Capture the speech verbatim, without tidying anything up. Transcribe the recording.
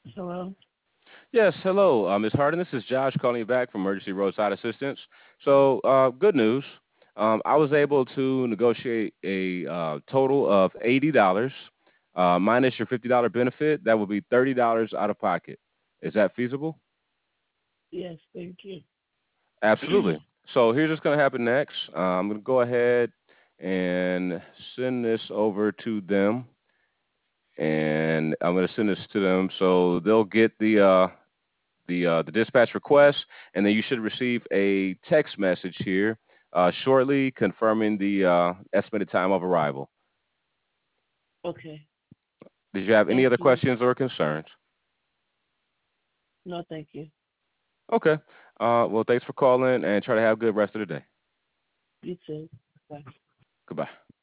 Hello? Yes, hello, uh, Miz Hardin. This is Josh calling you back from Emergency Roadside Assistance. So, uh, good news. Um, I was able to negotiate a uh, total of eighty dollars uh, minus your fifty dollars benefit. That would be thirty dollars out of pocket. Is that feasible? Yes, thank you. Absolutely. So, here's what's going to happen next. Uh, I'm going to go ahead and send this over to them, and I'm going to send this to them so they'll get the uh, the uh, the dispatch request, and then you should receive a text message here uh, shortly confirming the uh, estimated time of arrival. Okay, Did you have any thank other you. questions or concerns? No, thank you. Okay. Uh, well, thanks for calling, and try to have a good rest of the day. You too. Bye. Goodbye.